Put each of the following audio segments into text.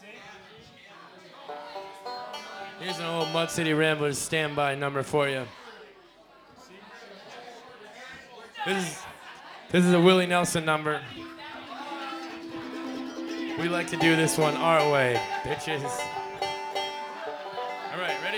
Here's an old Mud City Ramblers standby number for you. This is a Willie Nelson number. We like to do this one our way, bitches. All right, ready?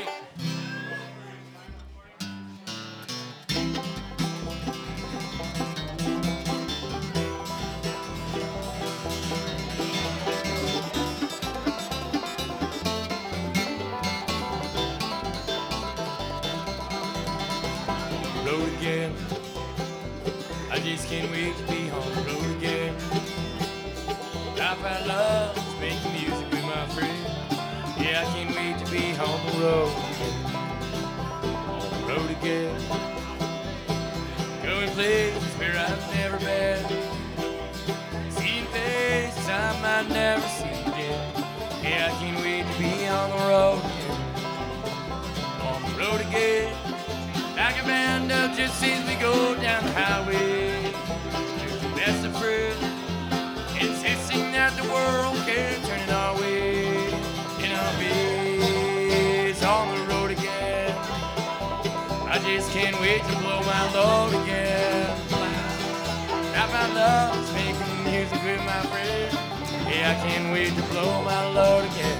Road again. I just can't wait to be on the road again. I found love, making music with my friend. Yeah, I can't wait to be on the road again. On the road again. Going places where I've never been. Seeing faces I might never see again. Yeah, I can't wait to be on the road again. On the road again. Like a band of gypsies, we go down the highway. There's the best of friends, insisting that the world can turn it our way. In our ways, on the road again. I just can't wait to blow my load again. I found love making music with my friends. Yeah, I can't wait to blow my load again.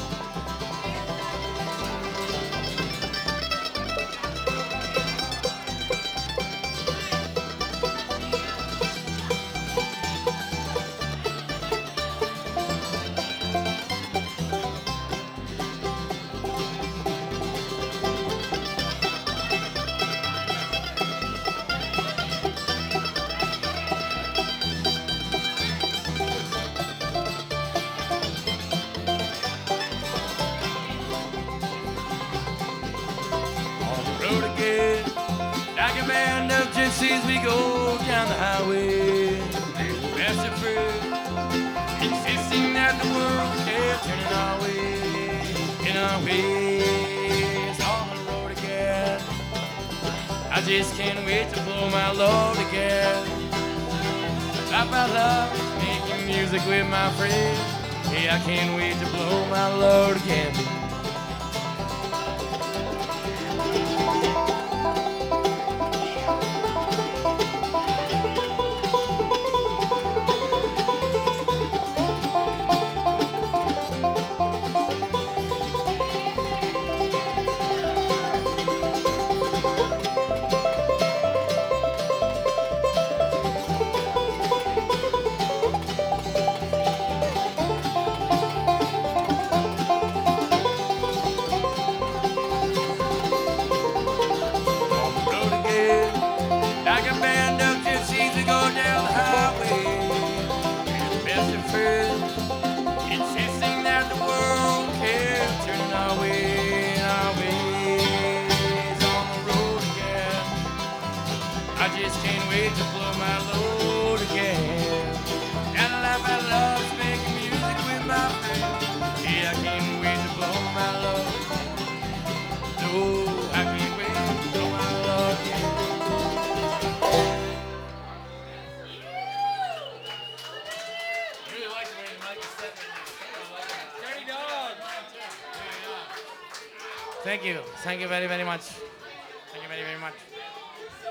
Road again, like a band of gypsies, we go down the highway. There's the best of friends, insisting that the world can turn it our way. In our ways, on the road again. I just can't wait to blow my load again. I found love making music with my friends. Yeah, I can't wait to blow my load again. Like a band of gypsies, we go down the highway. We're the best of friends, insisting that the world can turn our way, our ways on the road again. I just can't wait to blow my load again. And I laugh at love, making music with my friends. Yeah, I can't wait to blow my load. No, I can't wait to blow my load again. Thank you. Thank you very, very much.